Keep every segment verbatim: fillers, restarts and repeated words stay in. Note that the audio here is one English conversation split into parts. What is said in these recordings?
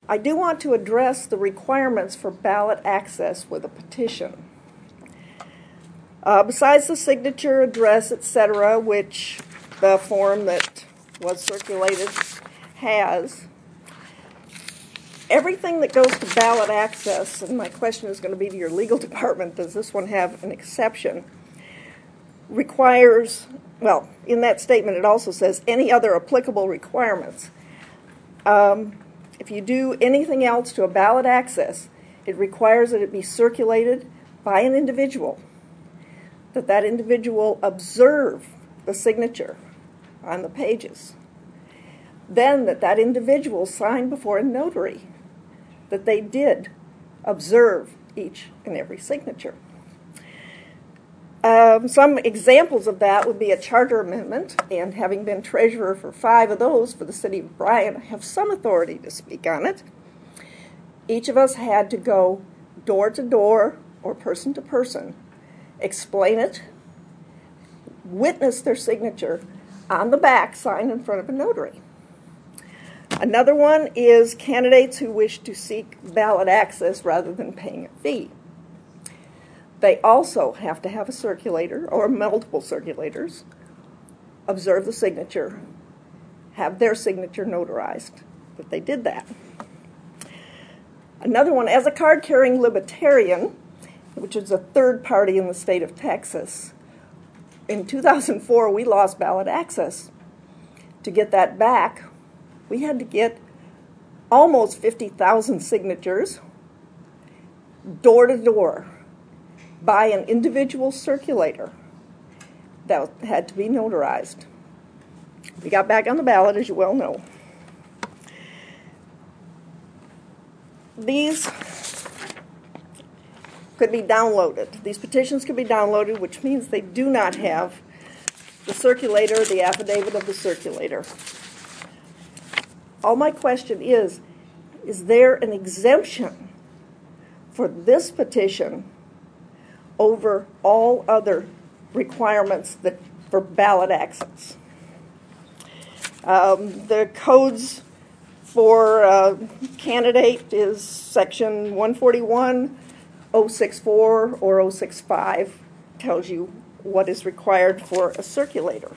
I do want to address the requirements for ballot access with a petition. Uh, besides the signature, address, et cetera, which the form that was circulated has, everything that goes to ballot access, and my question is going to be to your legal department, does this one have an exception, requires, well, in that statement it also says any other applicable requirements. Um, if you do anything else to a ballot access, it requires that it be circulated by an individual, that that individual observe the signature on the pages, then that that individual sign before a notary that they did observe each and every signature. Um, some examples of that would be a charter amendment, and having been treasurer for five of those for the city of Bryan, I have some authority to speak on it. Each of us had to go door to door or person to person, explain it, witness their signature on the back, signed in front of a notary. Another one is candidates who wish to seek ballot access rather than paying a fee. They also have to have a circulator or multiple circulators, observe the signature, have their signature notarized that they did that. Another one, as a card-carrying libertarian, which is a third party in the state of Texas, in two thousand four we lost ballot access. To get that back, we had to get almost fifty thousand signatures door to door by an individual circulator that had to be notarized. We got back on the ballot, as you well know. These could be downloaded. These petitions could be downloaded, which means they do not have the circulator, the affidavit of the circulator. All my question is, is there an exemption for this petition over all other requirements that for ballot access? Um, the codes for uh, candidate is section one forty-one, oh sixty-four, or oh sixty-five, tells you what is required for a circulator.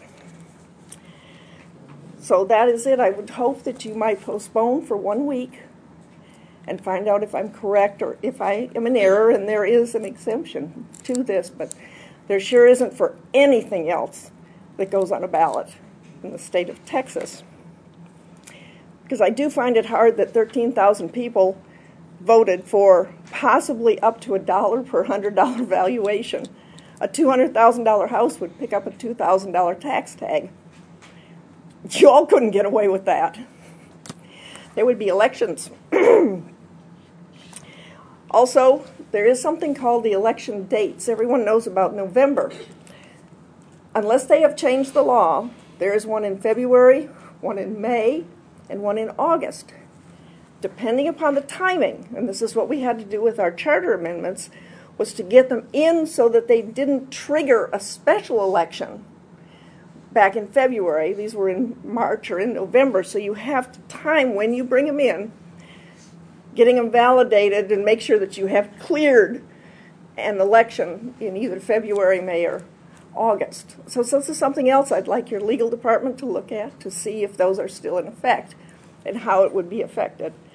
So that is it. I would hope that you might postpone for one week and find out if I'm correct or if I am in error and there is an exemption to this, but there sure isn't for anything else that goes on a ballot in the state of Texas. Because I do find it hard that thirteen thousand people voted for possibly up to a dollar per one hundred dollar valuation. A two hundred thousand dollar house would pick up a two thousand dollar tax tag. You all couldn't get away with that. There would be elections. Also, there is something called the election dates. Everyone knows about November. Unless they have changed the law, there is one in February, one in May, and one in August. Depending upon the timing, and this is what we had to do with our charter amendments, was to get them in so that they didn't trigger a special election back in February. These were in March or in November, so you have to time when you bring them in, getting them validated and make sure that you have cleared an election in either February, May, or August. So, so this is something else I'd like your legal department to look at to see if those are still in effect and how it would be affected.